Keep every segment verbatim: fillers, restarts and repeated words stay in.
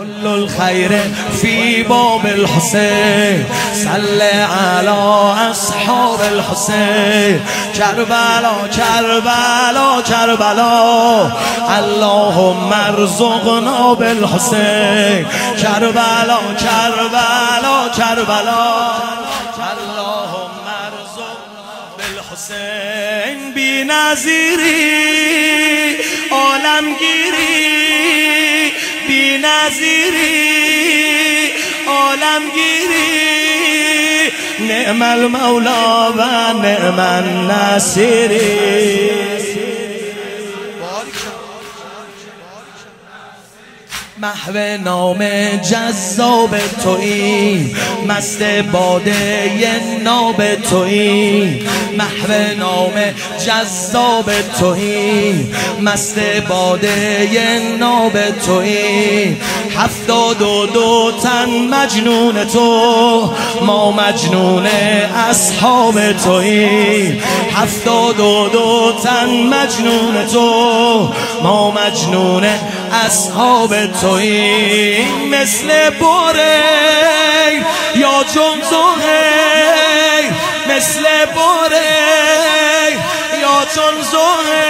كل الخير في باب الحسين صل على اصحاب الحسين کربلا کربلا کربلا اللهم ارزقنا بالحسين کربلا کربلا کربلا اللهم ارزقنا بالحسين بی نظیری عالمگیری بی نظیری عالمگیری نعم المولا و نعم النصیری محو نام جذاب تویی مست باده ناب تویی محو نام جذاب تویی مست باده ناب تویی هفتاد و دو تن مجنون تو ما مجنون اصحاب تویی هفتاد و دو تن مجنون تو ما مجنون اصحاب تویی مثل بوره یا جمزوه مثل بوره یا جمزوه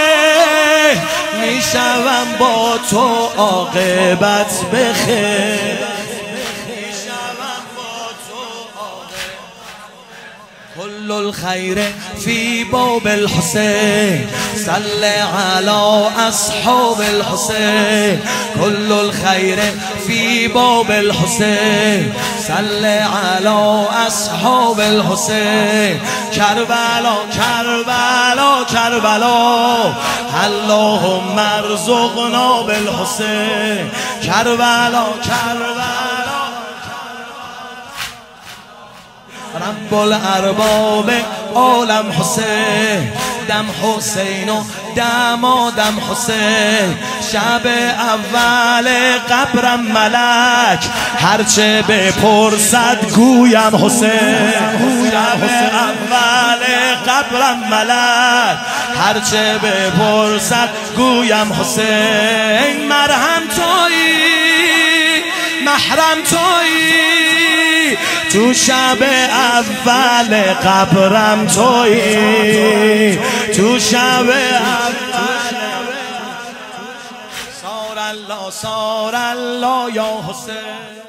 میشوم با تو عاقبت بخیر كل الخير في باب الحسين صل على أصحاب الحسين كل الخير في باب الحسين صل على أصحاب الحسين كربلا كربلا كربلا اللهم ارزقنا بالحسين كربلا كربلا رب الارباب عالم حسین دم حسین و دمادم حسین شب اول قبرم ملک هرچه بپرسد گویم حسین شب اول قبرم ملک هرچه بپرسد گویم حسین مرهم تویی محرم تویی تو شب اول قبرم تویی تو شب اول سار الله سار الله یا حسین